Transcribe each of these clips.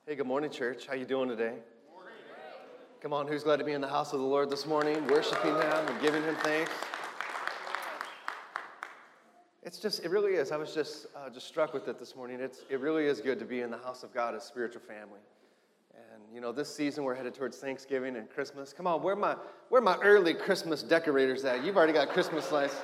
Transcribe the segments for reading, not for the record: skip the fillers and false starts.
Hey, good morning, church. How you doing today? Morning. Come on, who's glad to be in the house of the Lord this morning, worshiping Him and giving Him thanks? It really is. I was just struck with it this morning. It really is good to be in the house of God as spiritual family. And, this season we're headed towards Thanksgiving and Christmas. Come on, where are my early Christmas decorators at? You've already got Christmas lights.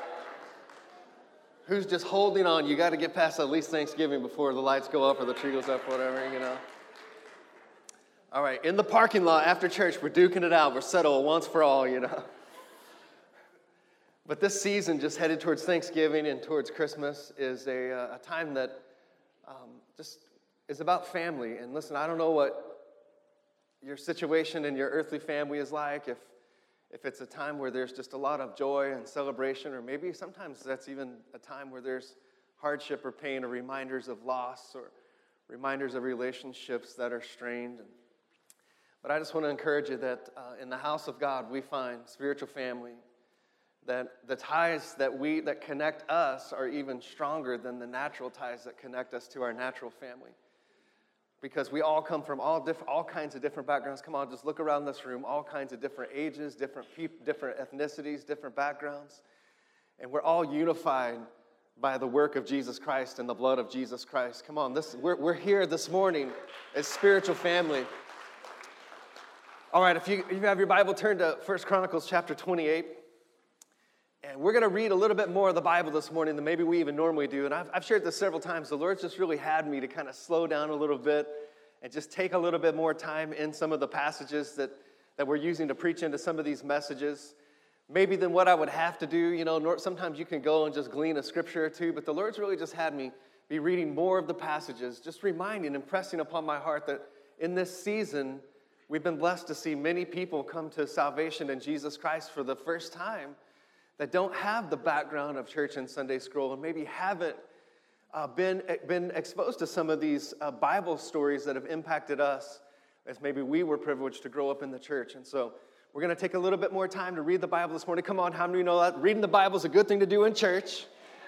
Who's just holding on? You got to get past at least Thanksgiving before the lights go up or the tree goes up, whatever. All right, in the parking lot after church, we're duking it out. We're settled once for all, But this season, just headed towards Thanksgiving and towards Christmas, is a time that just is about family. And listen, I don't know what your situation in your earthly family is like, if it's a time where there's just a lot of joy and celebration, or maybe sometimes that's even a time where there's hardship or pain or reminders of loss or reminders of relationships that are strained. But I just want to encourage you that in the house of God we find spiritual family, that the ties that connect us are even stronger than the natural ties that connect us to our natural family. Because we all come from all kinds of different backgrounds. Come on, just look around this room. All kinds of different ages, different ethnicities, different backgrounds. And we're all unified by the work of Jesus Christ and the blood of Jesus Christ. Come on, we're here this morning as spiritual family. All right, if you have your Bible, turn to 1 Chronicles chapter 28. And we're going to read a little bit more of the Bible this morning than maybe we even normally do. And I've shared this several times. The Lord's just really had me to kind of slow down a little bit and just take a little bit more time in some of the passages that we're using to preach into some of these messages. Maybe than what I would have to do. Sometimes you can go and just glean a scripture or two, but the Lord's really just had me be reading more of the passages, just reminding, impressing upon my heart that in this season, we've been blessed to see many people come to salvation in Jesus Christ for the first time that don't have the background of church and Sunday school and maybe haven't been exposed to some of these Bible stories that have impacted us as maybe we were privileged to grow up in the church. And so we're going to take a little bit more time to read the Bible this morning. Come on, how many know that? Reading the Bible is a good thing to do in church.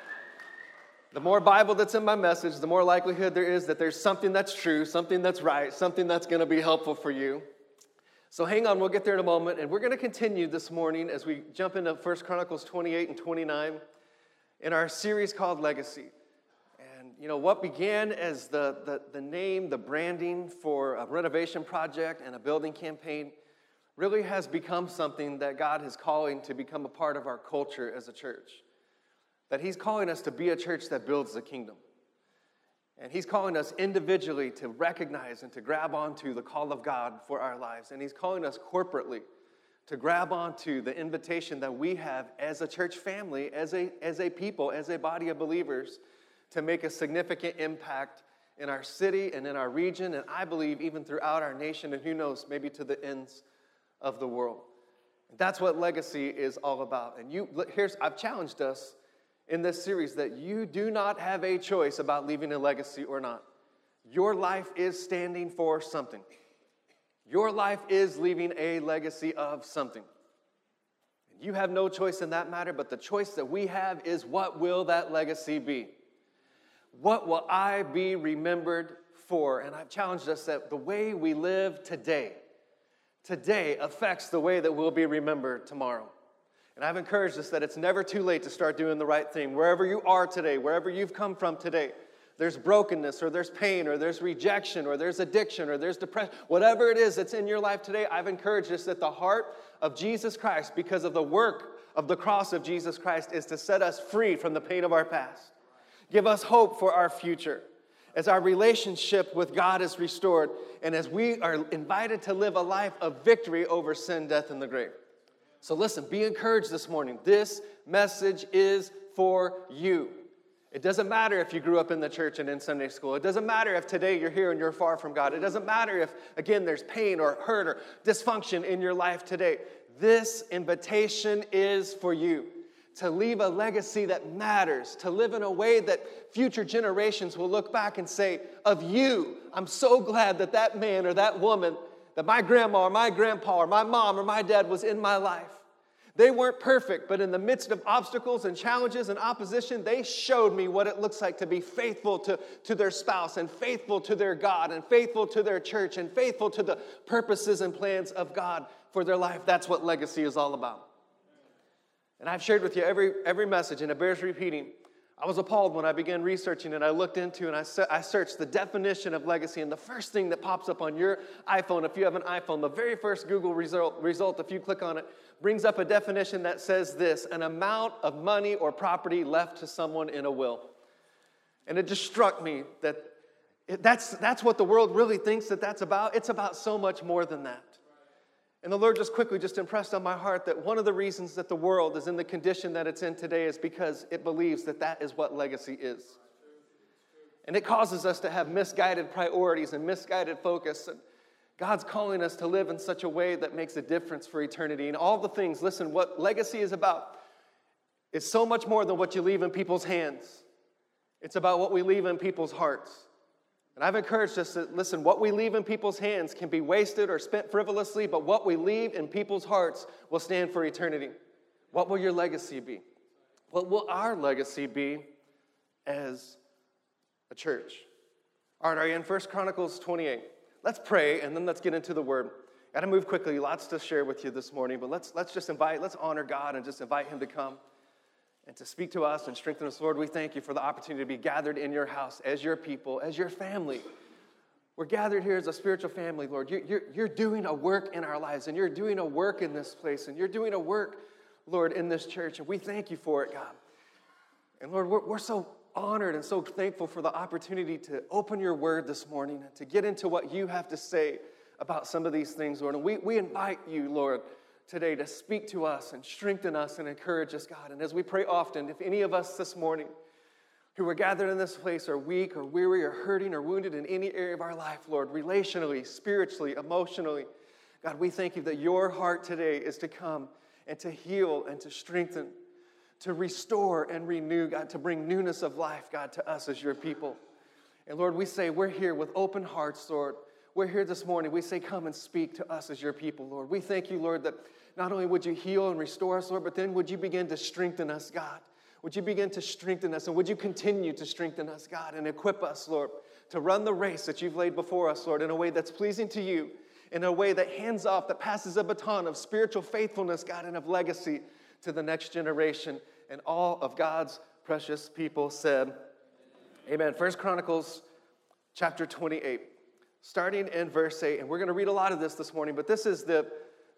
The more Bible that's in my message, the more likelihood there is that there's something that's true, something that's right, something that's going to be helpful for you. So hang on, we'll get there in a moment, and we're going to continue this morning as we jump into 1 Chronicles 28 and 29 in our series called Legacy. And, what began as the name, the branding for a renovation project and a building campaign really has become something that God is calling to become a part of our culture as a church. That He's calling us to be a church that builds the kingdom. And He's calling us individually to recognize and to grab onto the call of God for our lives. And He's calling us corporately to grab onto the invitation that we have as a church family, as a people, as a body of believers, to make a significant impact in our city and in our region, and I believe even throughout our nation, and who knows, maybe to the ends of the world. That's what legacy is all about. And I've challenged us in this series that you do not have a choice about leaving a legacy or not. Your life is standing for something. Your life is leaving a legacy of something. You have no choice in that matter, but the choice that we have is, what will that legacy be? What will I be remembered for? And I've challenged us that the way we live today affects the way that we'll be remembered tomorrow. And I've encouraged us that it's never too late to start doing the right thing. Wherever you are today, wherever you've come from today, there's brokenness or there's pain or there's rejection or there's addiction or there's depression. Whatever it is that's in your life today, I've encouraged us that the heart of Jesus Christ, because of the work of the cross of Jesus Christ, is to set us free from the pain of our past. Give us hope for our future. As our relationship with God is restored and as we are invited to live a life of victory over sin, death, and the grave. So listen, be encouraged this morning. This message is for you. It doesn't matter if you grew up in the church and in Sunday school. It doesn't matter if today you're here and you're far from God. It doesn't matter if, again, there's pain or hurt or dysfunction in your life today. This invitation is for you to leave a legacy that matters, to live in a way that future generations will look back and say, of you, I'm so glad that man or that woman, that my grandma or my grandpa or my mom or my dad was in my life. They weren't perfect, but in the midst of obstacles and challenges and opposition, they showed me what it looks like to be faithful to their spouse and faithful to their God and faithful to their church and faithful to the purposes and plans of God for their life. That's what legacy is all about. And I've shared with you every message, and it bears repeating. I was appalled when I began researching and I looked into and I searched the definition of legacy, and the first thing that pops up on your iPhone, if you have an iPhone, the very first Google result, if you click on it, brings up a definition that says this: an amount of money or property left to someone in a will. And it just struck me that that's what the world really thinks that's about. It's about so much more than that. And the Lord just quickly impressed on my heart that one of the reasons that the world is in the condition that it's in today is because it believes that that is what legacy is. And it causes us to have misguided priorities and misguided focus. And God's calling us to live in such a way that makes a difference for eternity. And all the things, listen, what legacy is about is so much more than what you leave in people's hands. It's about what we leave in people's hearts. And I've encouraged us to listen, what we leave in people's hands can be wasted or spent frivolously, but what we leave in people's hearts will stand for eternity. What will your legacy be? What will our legacy be as a church? All right, are you in 1 Chronicles 28? Let's pray, and then let's get into the Word. Got to move quickly, lots to share with you this morning, but let's honor God and just invite Him to come and to speak to us and strengthen us. Lord, we thank you for the opportunity to be gathered in your house as your people, as your family. We're gathered here as a spiritual family, Lord. You're doing a work in our lives, and you're doing a work in this place, and you're doing a work, Lord, in this church, and we thank you for it, God. And Lord, we're so honored and so thankful for the opportunity to open your word this morning and to get into what you have to say about some of these things, Lord. And we invite you, Lord, today to speak to us and strengthen us and encourage us, God. And as we pray often, if any of us this morning who are gathered in this place are weak or weary or hurting or wounded in any area of our life, Lord, relationally, spiritually, emotionally, God, we thank you that your heart today is to come and to heal and to strengthen, to restore and renew, God, to bring newness of life, God, to us as your people. And Lord, we say we're here with open hearts, Lord. We're here this morning. We say, come and speak to us as your people, Lord. We thank you, Lord, that not only would you heal and restore us, Lord, but then would you begin to strengthen us, God? Would you begin to strengthen us, and would you continue to strengthen us, God, and equip us, Lord, to run the race that you've laid before us, Lord, in a way that's pleasing to you, in a way that hands off, that passes a baton of spiritual faithfulness, God, and of legacy to the next generation. And all of God's precious people said, amen. 1 Chronicles chapter 28, starting in verse 8. And we're going to read a lot of this morning, but this is the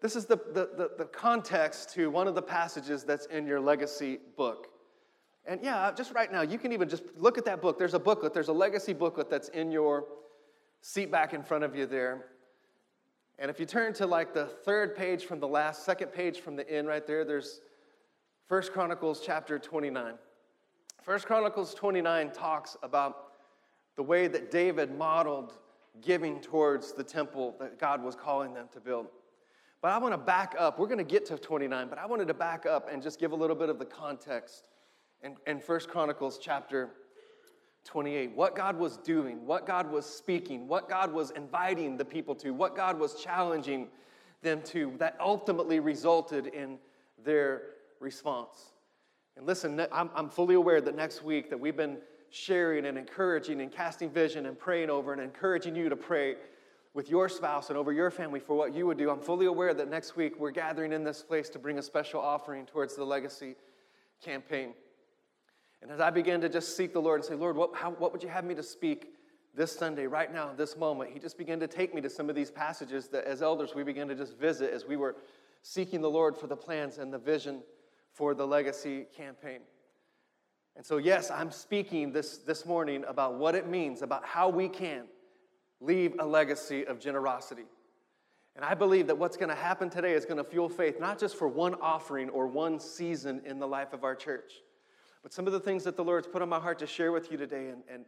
context to one of the passages that's in your legacy book. And yeah, just right now, you can even just look at that book. There's a booklet. There's a legacy booklet that's in your seat back in front of you there. And if you turn to like the third page from the last, second page from the end right there, there's 1 Chronicles chapter 29. 1 Chronicles 29 talks about the way that David modeled giving towards the temple that God was calling them to build. But I want to back up. We're going to get to 29, but I wanted to back up and just give a little bit of the context in 1 Chronicles chapter 28. What God was doing, what God was speaking, what God was inviting the people to, what God was challenging them to, that ultimately resulted in their response. And listen, I'm fully aware that next week that we've been sharing and encouraging and casting vision and praying over and encouraging you to pray with your spouse and over your family for what you would do. I'm fully aware that next week we're gathering in this place to bring a special offering towards the legacy campaign. And as I began to just seek the Lord and say, Lord, what would you have me to speak this Sunday, right now, this moment? He just began to take me to some of these passages that as elders we began to just visit as we were seeking the Lord for the plans and the vision for the legacy campaign. And so, yes, I'm speaking this morning about what it means, about how we can leave a legacy of generosity. And I believe that what's going to happen today is going to fuel faith, not just for one offering or one season in the life of our church, but some of the things that the Lord's put on my heart to share with you today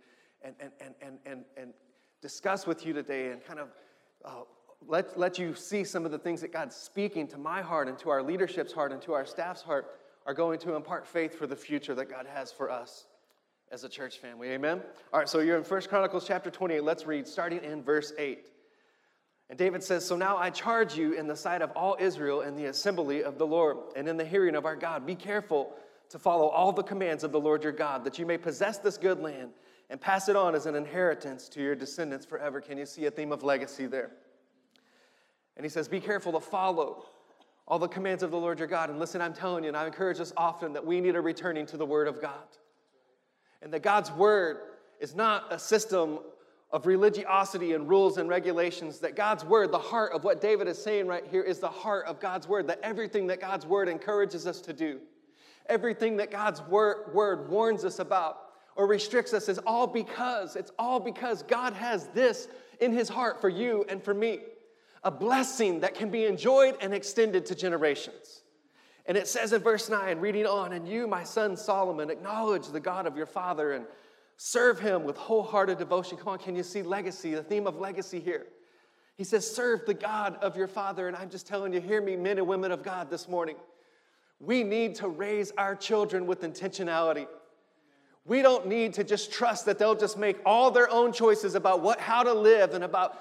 and discuss with you today and kind of let you see some of the things that God's speaking to my heart and to our leadership's heart and to our staff's heart are going to impart faith for the future that God has for us as a church family. Amen? All right, so you're in 1 Chronicles chapter 28. Let's read, starting in verse 8. And David says, so now I charge you in the sight of all Israel and the assembly of the Lord and in the hearing of our God, be careful to follow all the commands of the Lord your God, that you may possess this good land and pass it on as an inheritance to your descendants forever. Can you see a theme of legacy there? And he says, be careful to follow all the commands of the Lord your God. And listen, I'm telling you, and I encourage us often that we need a returning to the Word of God. And that God's Word is not a system of religiosity and rules and regulations, that God's Word, the heart of what David is saying right here, is the heart of God's Word, that everything that God's Word encourages us to do, everything that God's Word warns us about or restricts us it's all because God has this in his heart for you and for me, a blessing that can be enjoyed and extended to generations. And it says in verse 9, reading on, and you, my son Solomon, acknowledge the God of your father and serve him with wholehearted devotion. Come on, can you see legacy, the theme of legacy here? He says, serve the God of your father. And I'm just telling you, hear me, men and women of God, this morning. We need to raise our children with intentionality. We don't need to just trust that they'll just make all their own choices about how to live and about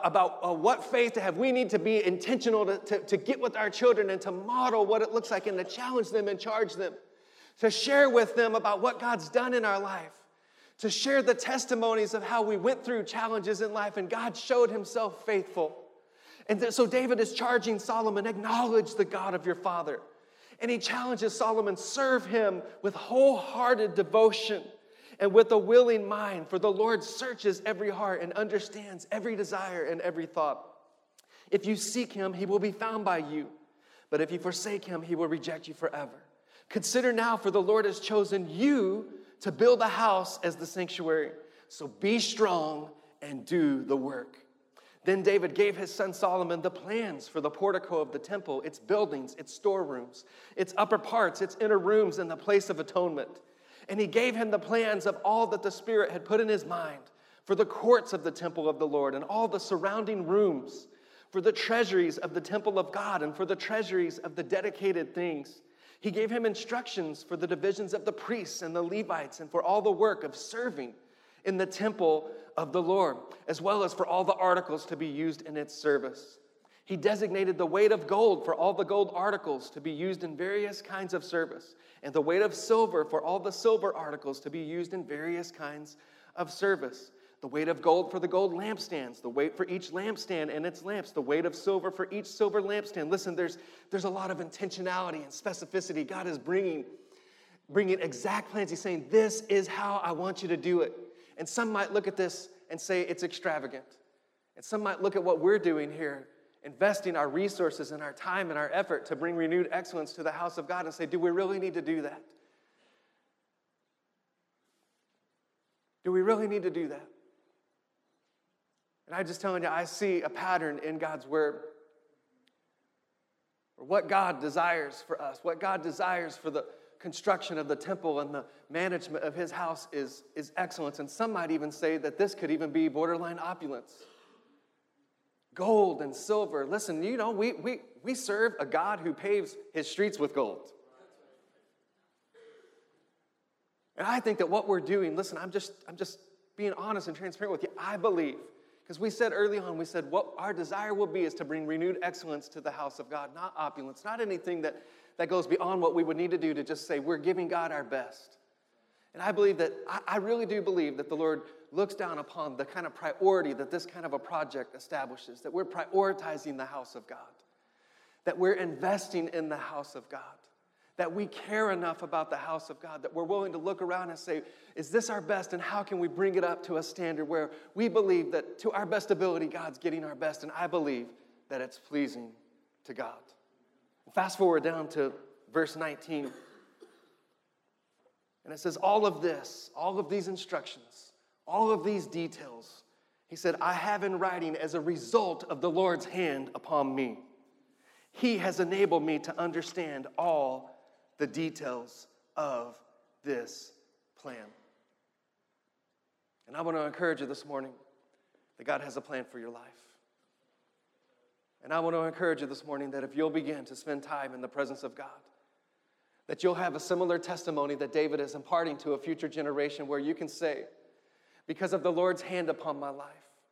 what faith to have. We need to be intentional to get with our children and to model what it looks like and to challenge them and charge them, to share with them about what God's done in our life, to share the testimonies of how we went through challenges in life and God showed himself faithful. And so David is charging Solomon, acknowledge the God of your father. And he challenges Solomon, serve him with wholehearted devotion and with a willing mind, for the Lord searches every heart and understands every desire and every thought. If you seek him, he will be found by you. But if you forsake him, he will reject you forever. Consider now, for the Lord has chosen you to build a house as the sanctuary. So be strong and do the work. Then David gave his son Solomon the plans for the portico of the temple, its buildings, its storerooms, its upper parts, its inner rooms, and the place of atonement. And he gave him the plans of all that the Spirit had put in his mind for the courts of the temple of the Lord and all the surrounding rooms, for the treasuries of the temple of God and for the treasuries of the dedicated things. He gave him instructions for the divisions of the priests and the Levites and for all the work of serving in the temple of the Lord, as well as for all the articles to be used in its service. He designated the weight of gold for all the gold articles to be used in various kinds of service, and the weight of silver for all the silver articles to be used in various kinds of service. The weight of gold for the gold lampstands, the weight for each lampstand and its lamps, the weight of silver for each silver lampstand. Listen, there's a lot of intentionality and specificity. God is bringing exact plans. He's saying, this is how I want you to do it. And some might look at this and say it's extravagant. And some might look at what we're doing here, investing our resources and our time and our effort to bring renewed excellence to the house of God and say, do we really need to do that? Do we really need to do that? And I'm just telling you, I see a pattern in God's word. Or what God desires for us, what God desires for the construction of the temple and the management of his house is excellence. And some might even say that this could even be borderline opulence. Gold and silver. Listen, you know, we serve a God who paves his streets with gold. And I think that what we're doing, listen, I'm just being honest and transparent with you. I believe, because we said early on, we said what our desire will be is to bring renewed excellence to the house of God, not opulence, not anything that goes beyond what we would need to do to just say we're giving God our best. And I believe that, I really do believe that the Lord looks down upon the kind of priority that this kind of a project establishes, that we're prioritizing the house of God, that we're investing in the house of God, that we care enough about the house of God, that we're willing to look around and say, is this our best, and how can we bring it up to a standard where we believe that to our best ability, God's getting our best, and I believe that it's pleasing to God. Fast forward down to verse 19. And it says, all of these instructions, all of these details, he said, I have in writing as a result of the Lord's hand upon me. He has enabled me to understand all the details of this plan. And I want to encourage you this morning that God has a plan for your life. And I want to encourage you this morning that if you'll begin to spend time in the presence of God, that you'll have a similar testimony that David is imparting to a future generation where you can say, because of the Lord's hand upon my life,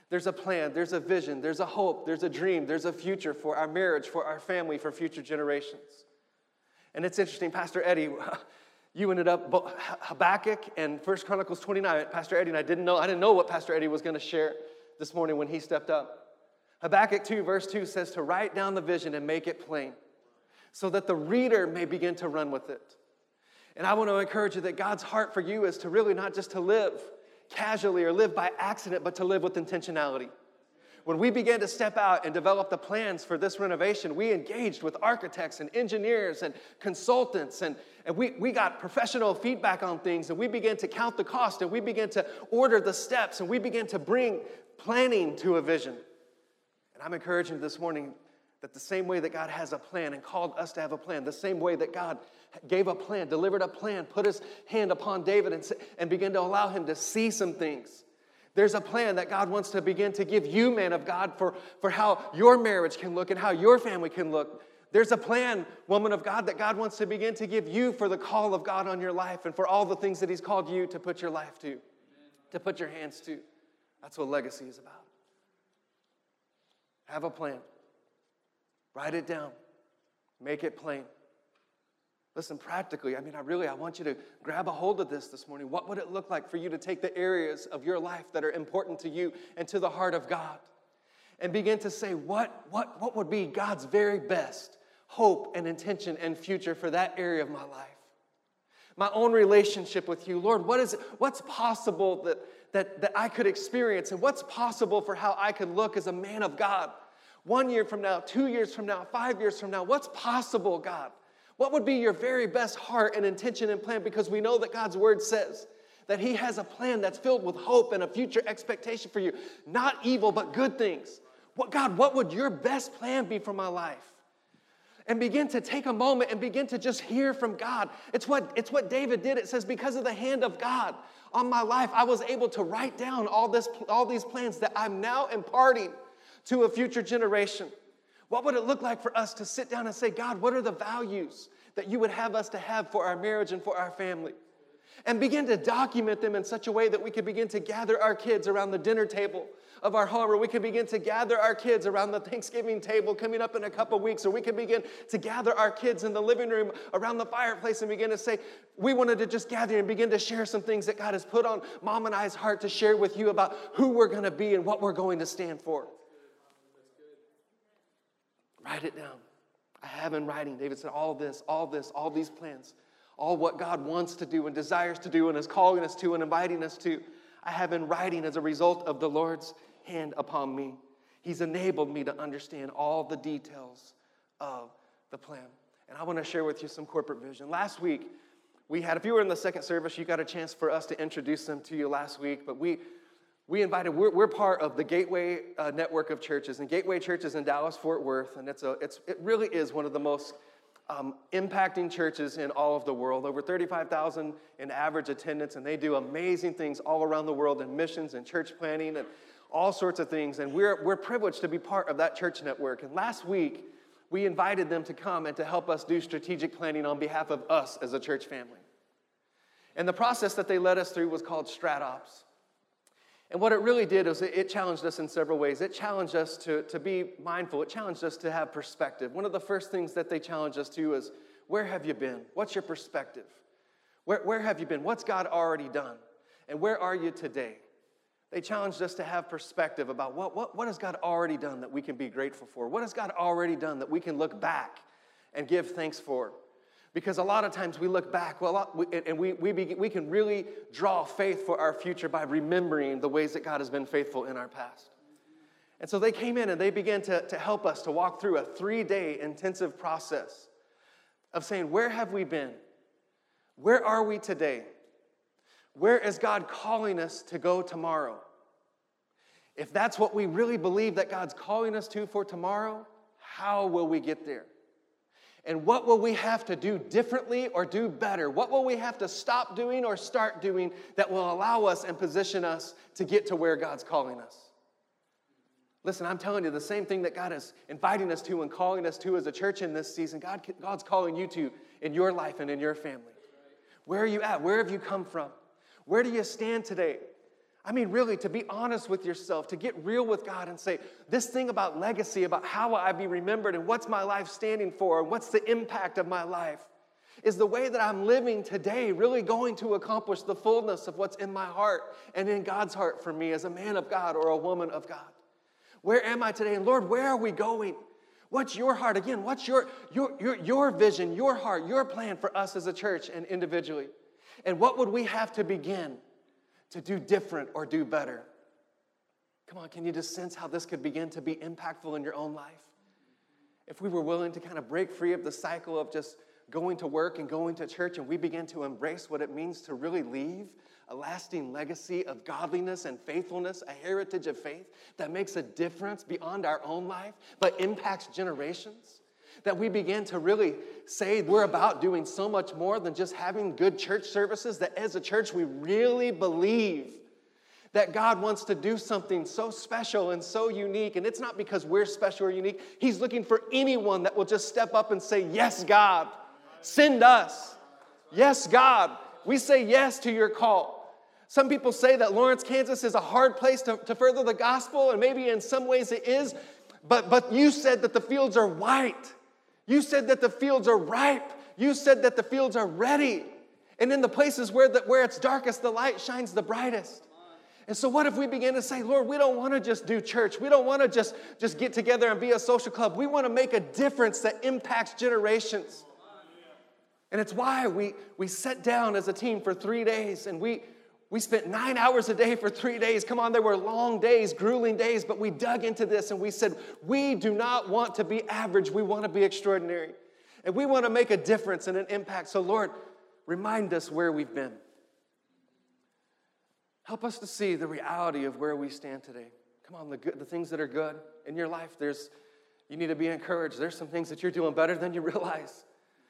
There's a plan, there's a vision, there's a hope, there's a dream, there's a future for our marriage, for our family, for future generations. And it's interesting, Pastor Eddie, you ended up Habakkuk and 1 Chronicles 29. Pastor Eddie and I didn't know what Pastor Eddie was going to share this morning when he stepped up. Habakkuk 2, verse 2 says to write down the vision and make it plain so that the reader may begin to run with it. And I want to encourage you that God's heart for you is to really not just to live casually or live by accident, but to live with intentionality. When we began to step out and develop the plans for this renovation, we engaged with architects and engineers and consultants, and we got professional feedback on things, and we began to count the cost, and we began to order the steps, and we began to bring planning to a vision. And I'm encouraging you this morning that the same way that God has a plan and called us to have a plan, the same way that God gave a plan, delivered a plan, put his hand upon David and began to allow him to see some things. There's a plan that God wants to begin to give you, man of God, for how your marriage can look and how your family can look. There's a plan, woman of God, that God wants to begin to give you for the call of God on your life and for all the things that he's called you to put your life to put your hands to. That's what legacy is about. Have a plan. Write it down. Make it plain. Listen, practically, I want you to grab a hold of this morning. What would it look like for you to take the areas of your life that are important to you and to the heart of God and begin to say, what would be God's very best hope and intention and future for that area of my life? My own relationship with you. Lord, what's possible that I could experience, and what's possible for how I could look as a man of God 1 year from now, 2 years from now, 5 years from now? What's possible, God? What would be your very best heart and intention and plan? Because we know that God's word says that he has a plan that's filled with hope and a future expectation for you. Not evil, but good things. What would your best plan be for my life? And begin to take a moment and begin to just hear from God. It's what David did. It says, because of the hand of God on my life, I was able to write down all these plans that I'm now imparting to a future generation. What would it look like for us to sit down and say, God, what are the values that you would have us to have for our marriage and for our family? And begin to document them in such a way that we could begin to gather our kids around the dinner table of our home, or we could begin to gather our kids around the Thanksgiving table coming up in a couple weeks, or we could begin to gather our kids in the living room around the fireplace and begin to say, we wanted to just gather and begin to share some things that God has put on Mom and I's heart to share with you about who we're going to be and what we're going to stand for. Write it down. I have in writing, David said, all these plans, all what God wants to do and desires to do and is calling us to and inviting us to, I have in writing as a result of the Lord's hand upon me. He's enabled me to understand all the details of the plan. And I want to share with you some corporate vision. Last week, if you were in the second service, you got a chance for us to introduce them to you last week, but we're part of the Gateway network of churches, and Gateway Church is in Dallas-Fort Worth, and it really is one of the most impacting churches in all of the world. Over 35,000 in average attendance, and they do amazing things all around the world in missions and church planning and all sorts of things, and we're privileged to be part of that church network. And last week, we invited them to come and to help us do strategic planning on behalf of us as a church family. And the process that they led us through was called StratOps. And what it really did is it challenged us in several ways. It challenged us to be mindful. It challenged us to have perspective. One of the first things that they challenged us to is, where have you been? What's your perspective? Where have you been? What's God already done? And where are you today? They challenged us to have perspective about what has God already done that we can be grateful for? What has God already done that we can look back and give thanks for? Because a lot of times we look back, and we can really draw faith for our future by remembering the ways that God has been faithful in our past. And so they came in and they began to help us to walk through a 3-day intensive process of saying, where have we been? Where are we today? Where is God calling us to go tomorrow? If that's what we really believe that God's calling us to for tomorrow, how will we get there? And what will we have to do differently or do better? What will we have to stop doing or start doing that will allow us and position us to get to where God's calling us? Listen, I'm telling you, the same thing that God is inviting us to and calling us to as a church in this season, God's calling you to in your life and in your family. Where are you at? Where have you come from? Where do you stand today? I mean, really, to be honest with yourself, to get real with God and say, this thing about legacy, about how will I be remembered and what's my life standing for and what's the impact of my life, is the way that I'm living today really going to accomplish the fullness of what's in my heart and in God's heart for me as a man of God or a woman of God? Where am I today? And Lord, where are we going? What's your heart? Again, what's your vision, your heart, your plan for us as a church and individually? And what would we have to begin to do different or do better? Come on, can you just sense how this could begin to be impactful in your own life? If we were willing to kind of break free of the cycle of just going to work and going to church, and we begin to embrace what it means to really leave a lasting legacy of godliness and faithfulness, a heritage of faith that makes a difference beyond our own life, but impacts generations. That we begin to really say we're about doing so much more than just having good church services, that as a church we really believe that God wants to do something so special and so unique. And it's not because we're special or unique. He's looking for anyone that will just step up and say, yes, God, send us. Yes, God, we say yes to your call. Some people say that Lawrence, Kansas is a hard place to further the gospel, and maybe in some ways it is, but you said that the fields are white. You said that the fields are ripe. You said that the fields are ready. And in the places where it's darkest, the light shines the brightest. And so what if we begin to say, Lord, we don't want to just do church. We don't want to just get together and be a social club. We want to make a difference that impacts generations. And it's why we sat down as a team for 3 days, and we spent 9 hours a day for 3 days. Come on, there were long days, grueling days, but we dug into this and we said, we do not want to be average. We want to be extraordinary. And we want to make a difference and an impact. So Lord, remind us where we've been. Help us to see the reality of where we stand today. Come on, the things that are good in your life, you need to be encouraged. There's some things that you're doing better than you realize.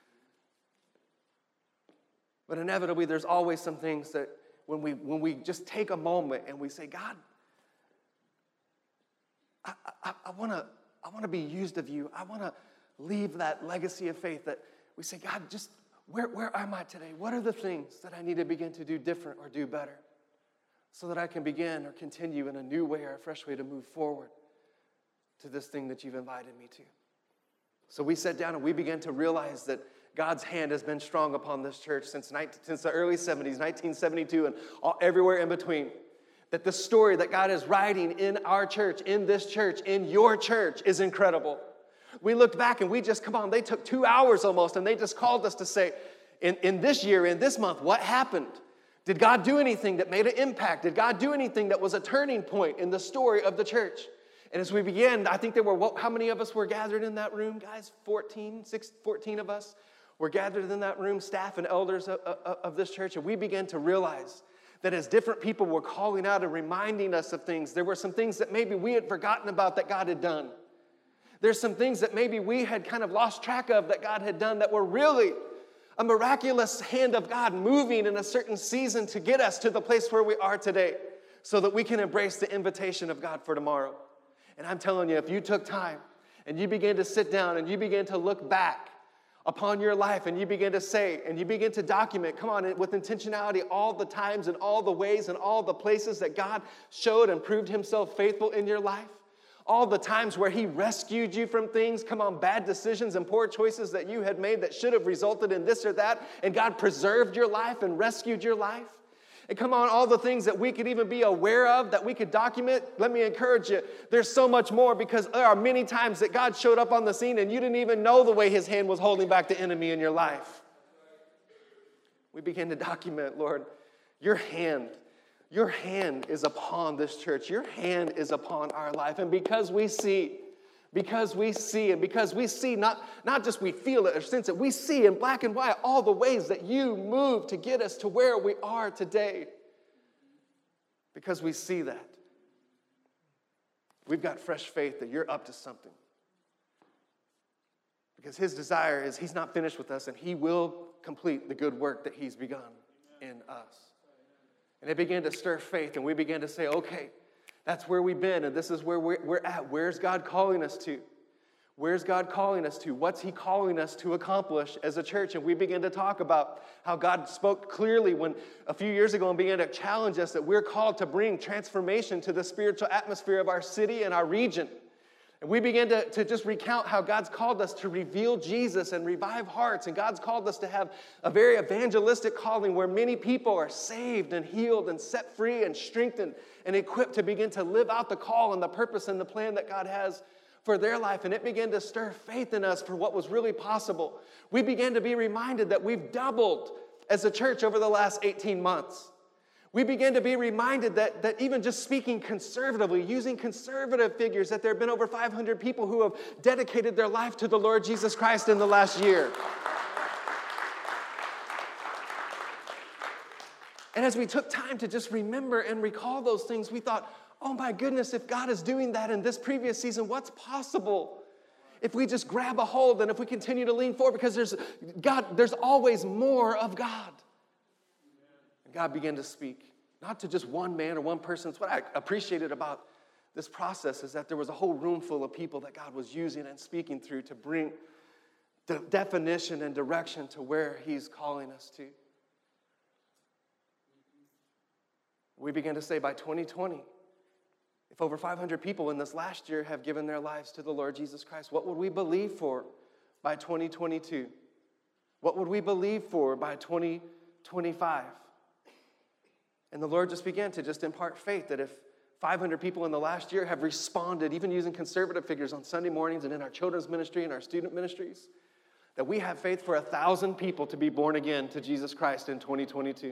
But inevitably, there's always some things that when we just take a moment and we say, God, I want to be used of you. I want to leave that legacy of faith that we say, God, just where am I today? What are the things that I need to begin to do different or do better so that I can begin or continue in a new way or a fresh way to move forward to this thing that you've invited me to? So we sat down and we began to realize that God's hand has been strong upon this church since the early 70s, 1972, and everywhere in between. That the story that God is writing in our church, in this church, in your church is incredible. We looked back and they took 2 hours almost, and they just called us to say, in this year, in this month, what happened? Did God do anything that made an impact? Did God do anything that was a turning point in the story of the church? And as we began, I think how many of us were gathered in that room, guys? 14 of us were gathered in that room, staff and elders of this church, and we began to realize that as different people were calling out and reminding us of things, there were some things that maybe we had forgotten about that God had done. There's some things that maybe we had kind of lost track of that God had done that were really a miraculous hand of God moving in a certain season to get us to the place where we are today so that we can embrace the invitation of God for tomorrow. And I'm telling you, if you took time and you began to sit down and you began to look back upon your life and you begin to say and you begin to document, come on, with intentionality, all the times and all the ways and all the places that God showed and proved himself faithful in your life, all the times where he rescued you from things, come on, bad decisions and poor choices that you had made that should have resulted in this or that, and God preserved your life and rescued your life. And come on, all the things that we could even be aware of, that we could document, let me encourage you, there's so much more, because there are many times that God showed up on the scene and you didn't even know the way his hand was holding back the enemy in your life. We begin to document, Lord, your hand is upon this church. Your hand is upon our life. And because we see, not just we feel it or sense it, we see in black and white all the ways that you move to get us to where we are today. Because we see that, we've got fresh faith that you're up to something. Because his desire is he's not finished with us, and he will complete the good work that he's begun in us. And it began to stir faith, and we began to say, okay, that's where we've been, and this is where we're at. Where's God calling us to? Where's God calling us to? What's he calling us to accomplish as a church? And we began to talk about how God spoke clearly when a few years ago and began to challenge us that we're called to bring transformation to the spiritual atmosphere of our city and our region. And we began to just recount how God's called us to reveal Jesus and revive hearts. And God's called us to have a very evangelistic calling where many people are saved and healed and set free and strengthened and equipped to begin to live out the call and the purpose and the plan that God has for their life. And it began to stir faith in us for what was really possible. We began to be reminded that we've doubled as a church over the last 18 months. We began to be reminded that even just speaking conservatively, using conservative figures, that there have been over 500 people who have dedicated their life to the Lord Jesus Christ in the last year. And as we took time to just remember and recall those things, we thought, oh my goodness, if God is doing that in this previous season, what's possible if we just grab a hold and if we continue to lean forward? Because there's always more of God. And God began to speak, not to just one man or one person. It's what I appreciated about this process is that there was a whole room full of people that God was using and speaking through to bring the definition and direction to where he's calling us to. We began to say by 2020, if over 500 people in this last year have given their lives to the Lord Jesus Christ, what would we believe for by 2022? What would we believe for by 2025? And the Lord just began to just impart faith that if 500 people in the last year have responded, even using conservative figures on Sunday mornings and in our children's ministry and our student ministries, that we have faith for 1,000 people to be born again to Jesus Christ in 2022.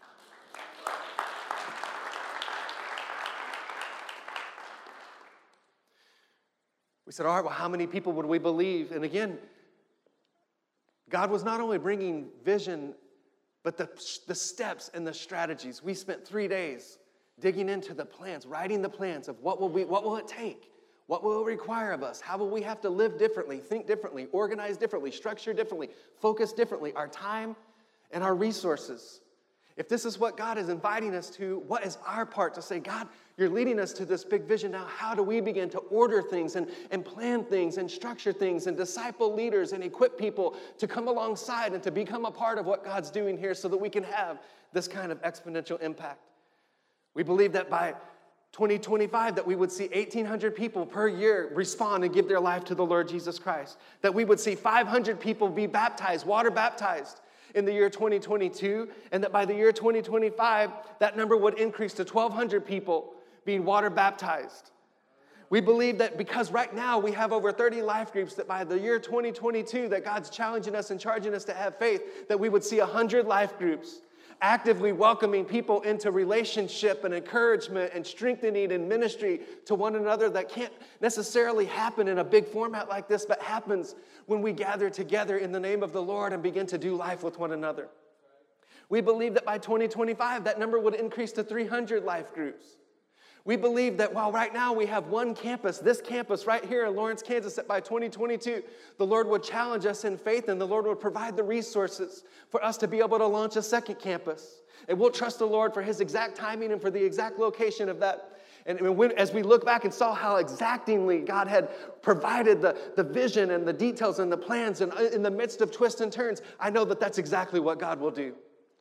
We said, all right, well, how many people would we believe? And again, God was not only bringing vision, but the steps and the strategies. We spent 3 days digging into the plans, writing the plans of what will it take? What will it require of us? How will we have to live differently, think differently, organize differently, structure differently, focus differently, our time and our resources. If this is what God is inviting us to, what is our part to say, God, you're leading us to this big vision now. How do we begin to order things and plan things and structure things and disciple leaders and equip people to come alongside and to become a part of what God's doing here so that we can have this kind of exponential impact? We believe that by 2025 that we would see 1,800 people per year respond and give their life to the Lord Jesus Christ. That we would see 500 people be baptized, water baptized, in the year 2022, and that by the year 2025, that number would increase to 1,200 people being water baptized. We believe that because right now we have over 30 life groups, that by the year 2022, that God's challenging us and charging us to have faith, that we would see 100 life groups actively welcoming people into relationship and encouragement and strengthening and ministry to one another that can't necessarily happen in a big format like this, but happens when we gather together in the name of the Lord and begin to do life with one another. We believe that by 2025, that number would increase to 300 life groups. We believe that while right now we have one campus, this campus right here in Lawrence, Kansas, that by 2022, the Lord would challenge us in faith and the Lord would provide the resources for us to be able to launch a second campus. And we'll trust the Lord for his exact timing and for the exact location of that. And as we look back and saw how exactingly God had provided the vision and the details and the plans and in the midst of twists and turns, I know that that's exactly what God will do.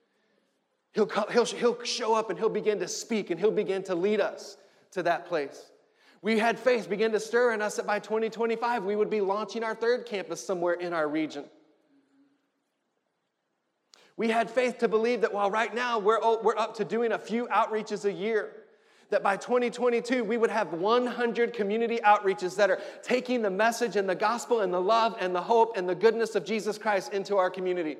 He'll show up and he'll begin to speak and he'll begin to lead us to that place. We had faith begin to stir in us that by 2025 we would be launching our third campus somewhere in our region. We had faith to believe that while right now we're up to doing a few outreaches a year, that by 2022 we would have 100 community outreaches that are taking the message and the gospel and the love and the hope and the goodness of Jesus Christ into our community.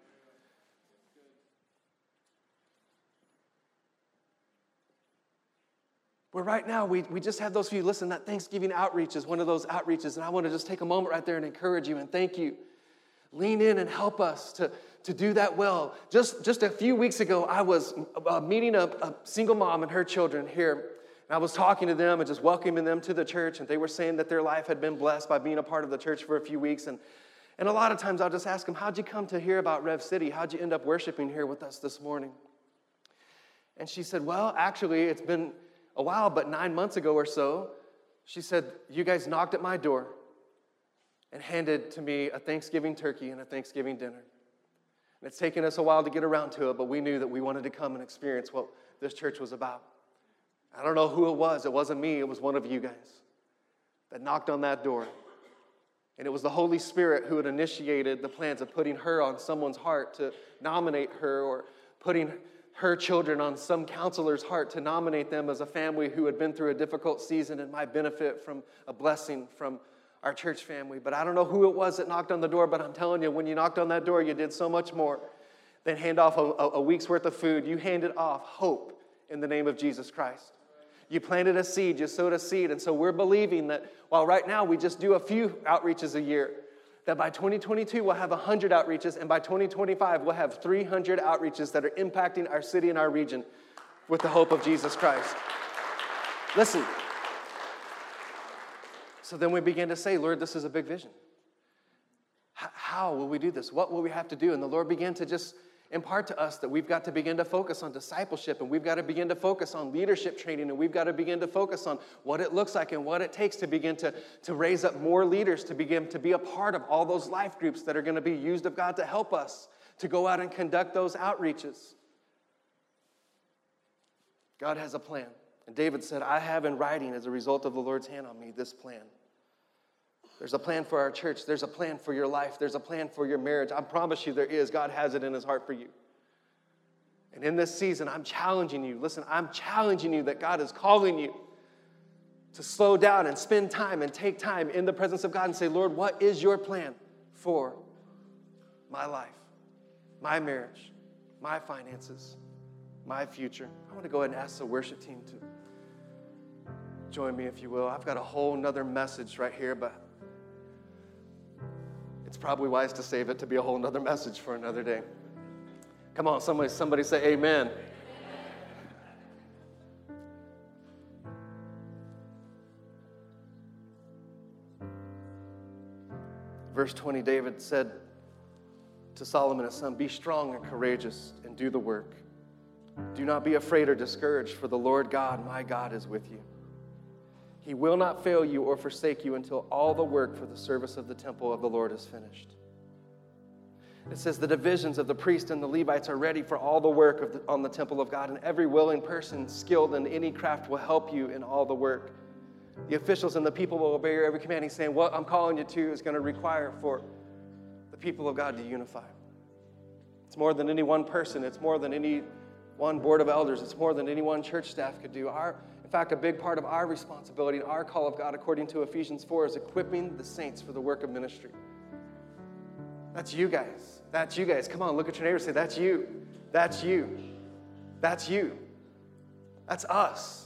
Where right now, we just have those few. Listen, that Thanksgiving outreach is one of those outreaches, and I want to just take a moment right there and encourage you and thank you. Lean in and help us to do that well. Just a few weeks ago, I was meeting a single mom and her children here, and I was talking to them and just welcoming them to the church, and they were saying that their life had been blessed by being a part of the church for a few weeks, and a lot of times I'll just ask them, how'd you come to hear about Rev City? How'd you end up worshiping here with us this morning? And she said, well, actually, it's been a while, but 9 months ago or so, she said, you guys knocked at my door. and handed to me a Thanksgiving turkey and a Thanksgiving dinner. And it's taken us a while to get around to it, but we knew that we wanted to come and experience what this church was about. I don't know who it was. It wasn't me. It was one of you guys that knocked on that door. And it was the Holy Spirit who had initiated the plans of putting her on someone's heart to nominate her, or putting her children on some counselor's heart to nominate them as a family who had been through a difficult season and might benefit from a blessing from our church family. But I don't know who it was that knocked on the door, but I'm telling you, when you knocked on that door, you did so much more than hand off a week's worth of food. You handed off hope in the name of Jesus Christ. You planted a seed, you sowed a seed, and so we're believing that while right now we just do a few outreaches a year, that by 2022 we'll have 100 outreaches, and by 2025 we'll have 300 outreaches that are impacting our city and our region with the hope of Jesus Christ. Listen. So then we began to say, Lord, this is a big vision. How will we do this? What will we have to do? And the Lord began to just impart to us that we've got to begin to focus on discipleship, and we've got to begin to focus on leadership training, and we've got to begin to focus on what it looks like and what it takes to begin to raise up more leaders, to begin to be a part of all those life groups that are going to be used of God to help us to go out and conduct those outreaches. God has a plan. And David said, I have in writing, as a result of the Lord's hand on me, this plan. There's a plan for our church. There's a plan for your life. There's a plan for your marriage. I promise you there is. God has it in his heart for you. And in this season, I'm challenging you. Listen, I'm challenging you that God is calling you to slow down and spend time and take time in the presence of God and say, Lord, what is your plan for my life, my marriage, my finances, my future? I want to go ahead and ask the worship team to join me, if you will. I've got a whole nother message right here, but it's probably wise to save it to be a whole nother message for another day. Come on, somebody say amen. Verse 20, David said to Solomon his son, be strong and courageous and do the work. Do not be afraid or discouraged, for the Lord God, my God, is with you. He will not fail you or forsake you until all the work for the service of the temple of the Lord is finished. It says the divisions of the priest and the Levites are ready for all the work on the temple of God, and every willing person skilled in any craft will help you in all the work. The officials and the people will obey your every command. He's saying, what I'm calling you to is going to require for the people of God to unify. It's more than any one person. It's more than any one board of elders. It's more than any one church staff could do. In fact, a big part of our responsibility and our call of God, according to Ephesians 4, is equipping the saints for the work of ministry. That's you guys. That's you guys. Come on, look at your neighbor and say, that's you. That's you. That's you. That's us.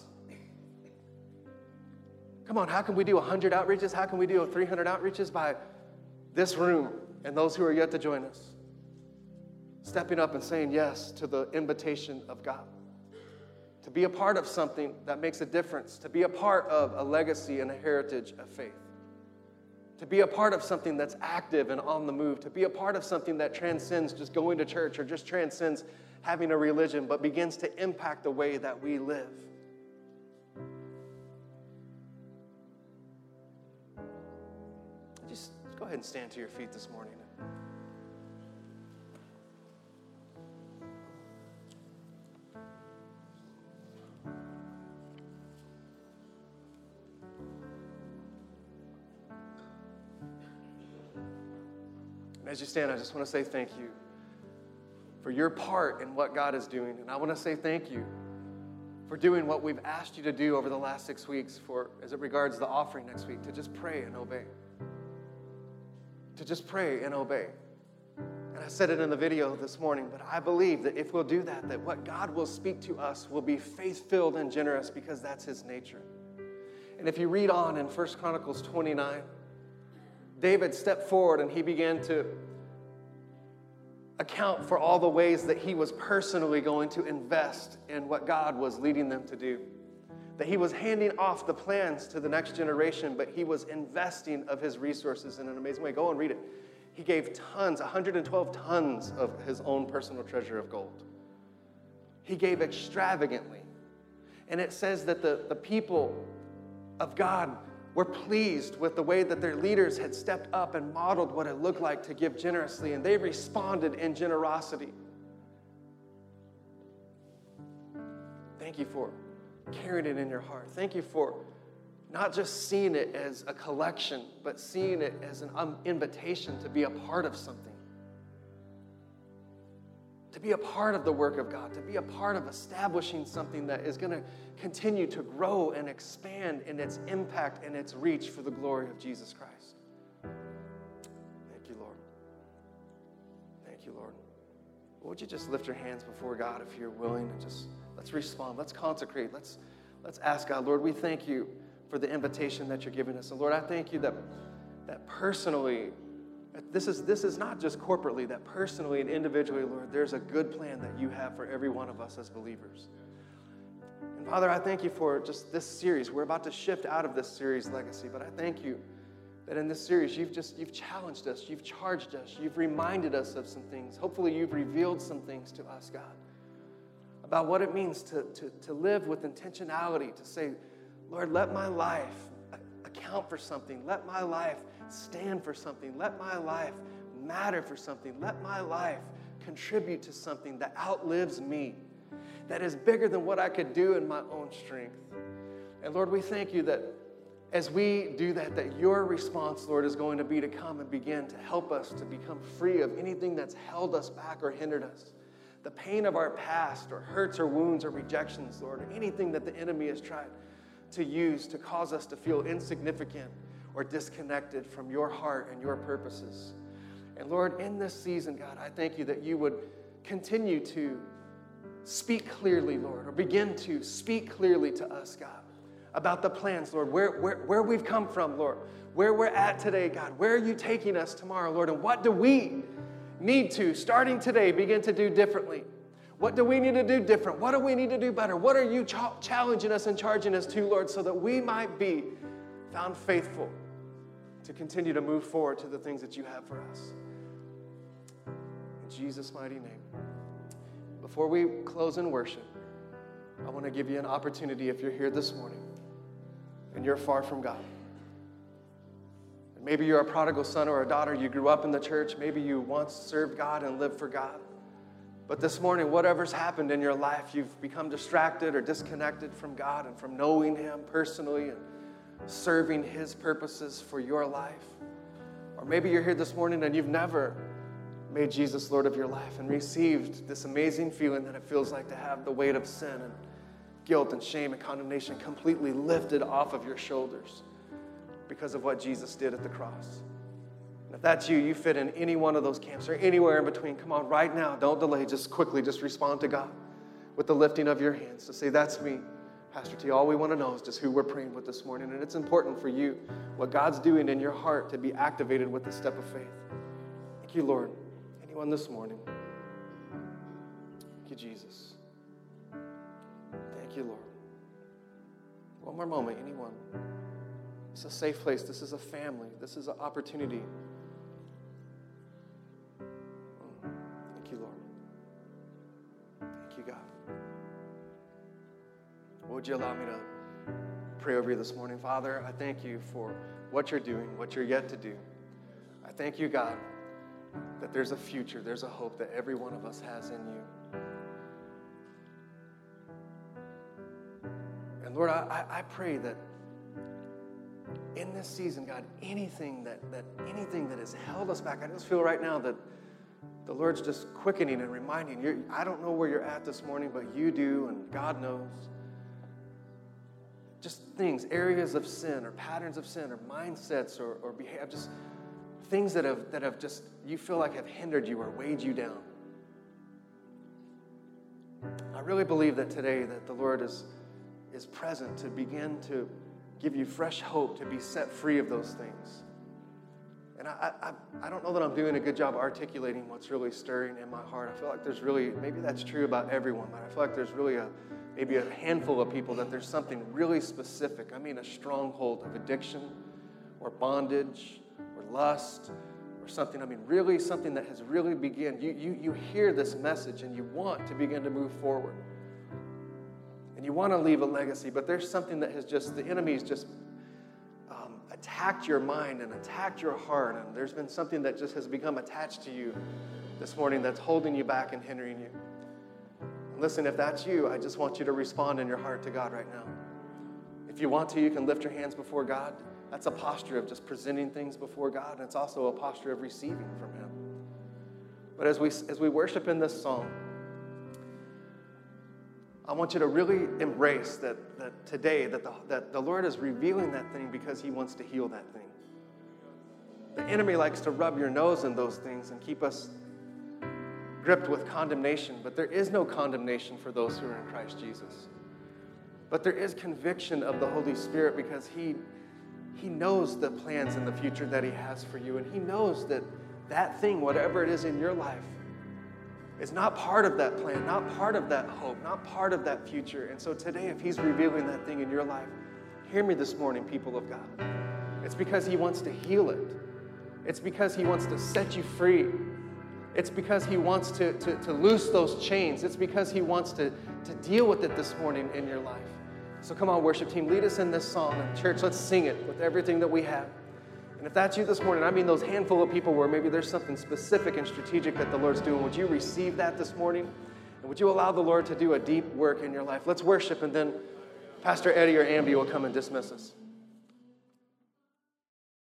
Come on, how can we do 100 outreaches? How can we do 300 outreaches? By this room and those who are yet to join us stepping up and saying yes to the invitation of God. To be a part of something that makes a difference. To be a part of a legacy and a heritage of faith. To be a part of something that's active and on the move. To be a part of something that transcends just going to church or just transcends having a religion, but begins to impact the way that we live. Just go ahead and stand to your feet this morning. And as you stand, I just want to say thank you for your part in what God is doing. And I want to say thank you for doing what we've asked you to do over the last 6 weeks as it regards the offering next week, to just pray and obey. To just pray and obey. And I said it in the video this morning, but I believe that if we'll do that, that what God will speak to us will be faith-filled and generous, because that's his nature. And if you read on in 1 Chronicles 29, David stepped forward and he began to account for all the ways that he was personally going to invest in what God was leading them to do. That he was handing off the plans to the next generation, but he was investing of his resources in an amazing way. Go and read it. He gave tons, 112 tons of his own personal treasure of gold. He gave extravagantly. And it says that the people of God were pleased with the way that their leaders had stepped up and modeled what it looked like to give generously, and they responded in generosity. Thank you for carrying it in your heart. Thank you for not just seeing it as a collection, but seeing it as an invitation to be a part of something. To be a part of the work of God, to be a part of establishing something that is going to continue to grow and expand in its impact and its reach for the glory of Jesus Christ. Thank you, Lord. Thank you, Lord. Would you just lift your hands before God if you're willing, and just let's respond. Let's consecrate. Let's ask God, Lord, we thank you for the invitation that you're giving us. And Lord, I thank you that personally, this is not just corporately, that personally and individually, Lord, there's a good plan that you have for every one of us as believers. And Father, I thank you for just this series. We're about to shift out of this series, Legacy, but I thank you that in this series, you've challenged us, you've charged us, you've reminded us of some things. Hopefully, you've revealed some things to us, God, about what it means to live with intentionality, to say, Lord, let my life account for something. Let my life stand for something. Let my life matter for something. Let my life contribute to something that outlives me, that is bigger than what I could do in my own strength. And Lord, we thank you that as we do that your response, Lord, is going to be to come and begin to help us to become free of anything that's held us back or hindered us. The pain of our past or hurts or wounds or rejections, Lord, or anything that the enemy has tried to use to cause us to feel insignificant or disconnected from your heart and your purposes. And Lord, in this season, God, I thank you that you would continue to speak clearly, Lord, or begin to speak clearly to us, God, about the plans, Lord, where we've come from, Lord, where we're at today, God, where are you taking us tomorrow, Lord, and what do we need to, starting today, begin to do differently? What do we need to do different? What do we need to do better? What are you challenging us and charging us to, Lord, so that we might be found faithful to continue to move forward to the things that you have for us? In Jesus' mighty name. Before we close in worship, I want to give you an opportunity if you're here this morning and you're far from God. And maybe you're a prodigal son or a daughter. You grew up in the church. Maybe you once served God and lived for God. But this morning, whatever's happened in your life, you've become distracted or disconnected from God and from knowing him personally and serving his purposes for your life. Or maybe you're here this morning and you've never made Jesus Lord of your life and received this amazing feeling that it feels like to have the weight of sin and guilt and shame and condemnation completely lifted off of your shoulders because of what Jesus did at the cross. If that's you, you fit in any one of those camps or anywhere in between. Come on, right now, don't delay. Just quickly, just respond to God with the lifting of your hands to say, that's me, Pastor T. All we want to know is just who we're praying with this morning. And it's important for you, what God's doing in your heart, to be activated with the step of faith. Thank you, Lord. Anyone this morning? Thank you, Jesus. Thank you, Lord. One more moment, anyone? It's a safe place. This is a family. This is an opportunity. Thank you, Lord. Thank you, God. Would you allow me to pray over you this morning? Father, I thank you for what you're doing, what you're yet to do. I thank you, God, that there's a future, there's a hope that every one of us has in you. And Lord, I pray that in this season, God, anything that has held us back, I just feel right now that the Lord's just quickening and reminding you. I don't know where you're at this morning, but you do, and God knows. Just things, areas of sin or patterns of sin or mindsets or behavior, just things that have just, you feel like have hindered you or weighed you down. I really believe that today that the Lord is present to begin to give you fresh hope to be set free of those things. And I don't know that I'm doing a good job articulating what's really stirring in my heart. I feel like there's really, maybe that's true about everyone, but I feel like there's really maybe a handful of people that there's something really specific. I mean, a stronghold of addiction or bondage or lust or something. I mean, really something that has really begun. You hear this message and you want to begin to move forward. And you want to leave a legacy, but there's something that has just, the enemy's just attacked your mind and attacked your heart, and there's been something that just has become attached to you this morning that's holding you back and hindering you. Listen, if that's you, I just want you to respond in your heart to God right now. If you want to, you can lift your hands before God. That's a posture of just presenting things before God, and it's also a posture of receiving from Him. But as we worship in this song, I want you to really embrace that today, that the Lord is revealing that thing because He wants to heal that thing. The enemy likes to rub your nose in those things and keep us gripped with condemnation, but there is no condemnation for those who are in Christ Jesus. But there is conviction of the Holy Spirit because He knows the plans in the future that He has for you, and He knows that thing, whatever it is in your life, is not part of that plan, not part of that hope, not part of that future. And so today, if He's revealing that thing in your life, hear me this morning, people of God. It's because He wants to heal it. It's because He wants to set you free. It's because He wants to loose those chains. It's because He wants to deal with it this morning in your life. So come on, worship team, lead us in this song. And church, let's sing it with everything that we have. And if that's you this morning, I mean those handful of people where maybe there's something specific and strategic that the Lord's doing, would you receive that this morning? And would you allow the Lord to do a deep work in your life? Let's worship, and then Pastor Eddie or Ambi will come and dismiss us.